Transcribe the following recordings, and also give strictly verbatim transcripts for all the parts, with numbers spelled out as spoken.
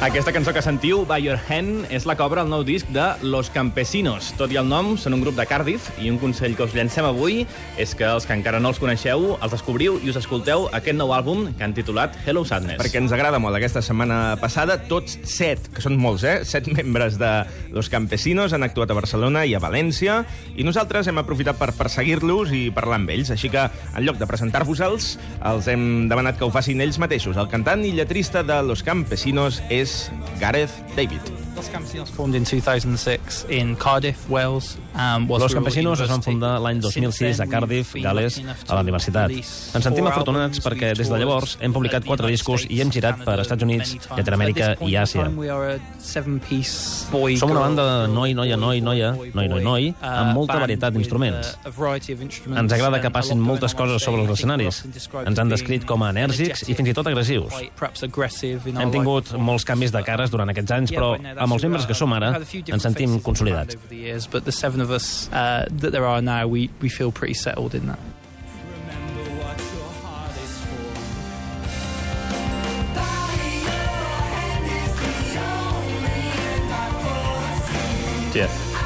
Aquesta cançó que sentiu, By Your Hand, és la que obre el nou disc de Los Campesinos. Tot i el nom, són un grup de Cardiff, i un consell que us llancem avui és que els que encara no els coneixeu, els descobriu i us escolteu aquest nou àlbum que han titulat Hello Sadness. Perquè ens agrada molt. Aquesta setmana passada, tots set, que són molts, eh? Set membres de Los Campesinos han actuat a Barcelona i a València, i nosaltres hem aprofitat per perseguir-los i parlar amb ells. Així que, en lloc de presentar-vos-els, els hem demanat que ho facin ells mateixos. El cantant i lletrista de Los Campesinos és Gareth David. Los Campesinos formed in two thousand six in Cardiff, Wales. Um, Los Campesinos es van fundar l'any dos mil sis a Cardiff, Gales, a la universitat. Ens sentim afortunats perquè des de llavors hem publicat quatre discos i hem girat per Estats Units, Llatinoamèrica i Àsia. Som una banda de noi, noia, noi, noia, noi, noi, noi, amb molta varietat d'instruments. Ens agrada que passin moltes coses sobre els escenaris. Ens han descrit com a enèrgics i fins i tot agressius. Hem tingut molts canvis de cares durant aquests anys, però amb els membres que som ara ens sentim consolidats. But the seven of us uh, that there are now, we, we feel pretty settled in that. Yeah.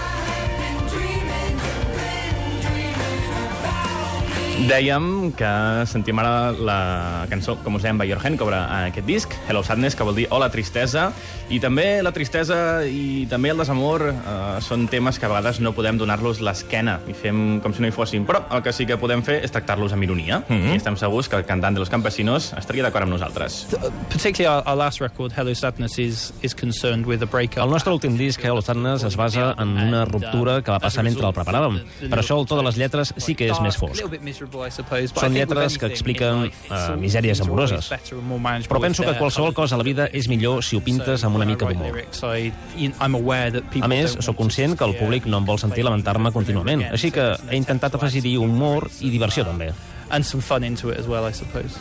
Dèiem que sentim ara la cançó, com us dèiem, By Your Hand, que obre aquest disc, Hello Sadness, que vol dir Hola Tristesa, i també la tristesa i també el desamor eh, són temes que a vegades no podem donar-los l'esquena i fem com si no hi fossin, però el que sí que podem fer és tractar-los amb ironia, mm-hmm. i estem segurs que el cantant de Los Campesinos estaria d'acord amb nosaltres. Particularly our, our last record, Hello Sadness, is, is concerned with a breakup. El nostre últim disc, Hello Sadness, es basa en una ruptura que va passar mentre el preparàvem. Per això el to de les lletres sí que és més fosc. Són lletres que expliquen uh, misèries amoroses. Però penso que qualsevol cosa a la vida és millor si ho pintes amb una mica d'humor. A més, sóc conscient que el públic no em vol sentir lamentar-me contínuament, així que he intentat afegir-hi humor i diversió, també. And some fun into it as well, I suppose.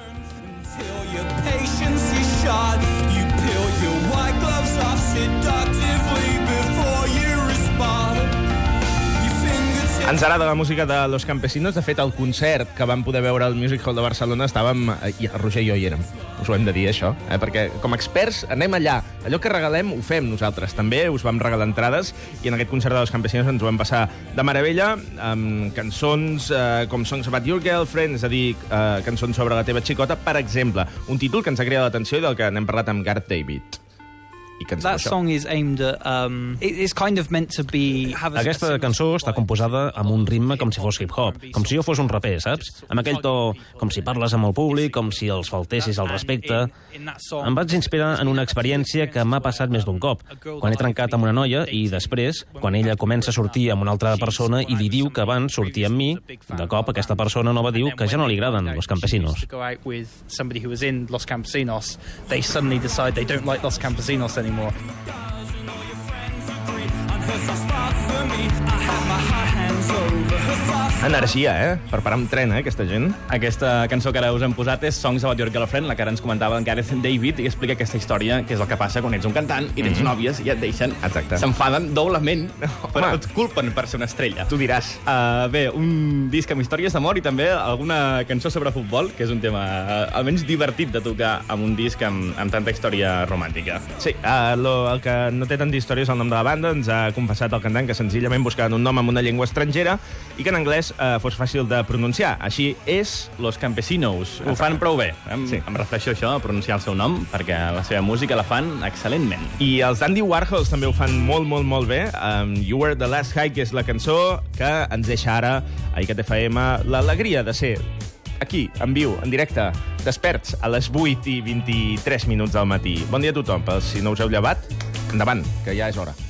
Ens agrada la música de Los Campesinos. De fet, el concert que vam poder veure al Music Hall de Barcelona estàvem... I el Roger i jo hi érem. Us ho hem de dir, això. Eh? Perquè, com a experts, anem allà. Allò que regalem ho fem nosaltres. També us vam regalar entrades i en aquest concert de Los Campesinos ens ho vam passar de meravella amb cançons eh, com Songs About Your Girlfriend, és a dir, eh, cançons sobre la teva xicota, per exemple. Un títol que ens ha cridat l'atenció i del que n'hem parlat amb Gareth David. That song is aimed at um it's kind of meant to be Aquesta cançó està composada amb un ritme com si fos hip-hop, com si jo fos un raper, saps? Amb aquell to, com si parles amb el públic, com si els faltessis al respecte. Em vaig inspirar en una experiència que m'ha passat més d'un cop, quan he trencat amb una noia i després, quan ella comença a sortir amb una altra persona i li diu que abans sortia amb mi, de cop aquesta persona nova diu que ja no li agraden Los Campesinos. Somebody who was in Los Campesinos, they suddenly decide they don't like Los Campesinos anymore. Energia, eh? Per parar amb tren, eh, aquesta gent. Aquesta cançó que ara us hem posat és Songs About Your Girlfriend, la que ara ens comentava en Gareth David, i explica aquesta història, que és el que passa quan ets un cantant i tens mm-hmm. nòvies i et deixen. Exacte. S'enfaden doblement, però et culpen per ser una estrella. Tu diràs. Uh, bé, un disc amb històries d'amor i també alguna cançó sobre futbol, que és un tema uh, almenys divertit de tocar amb un disc amb, amb tanta història romàntica. Sí, uh, lo, el que no té tanta història és el nom de la banda. Ens ha confessat el cantant que senzillament buscaven un nom amb una llengua estrangera i que en anglès uh, fos fàcil de pronunciar. Així és... Los Campesinos. Ho fan prou bé. Em, sí. em refereixo a això, a pronunciar el seu nom, perquè la seva música la fan excel·lentment. I els Andy Warhols també ho fan molt, molt, molt bé. Um, You Were the Last Hike és la cançó que ens deixa ara a I C A T F M l'alegria de ser aquí, en viu, en directe, desperts a les vuit i vint-i-tres minuts del matí. Bon dia a tothom, però si no us heu llevat, endavant, que ja és hora.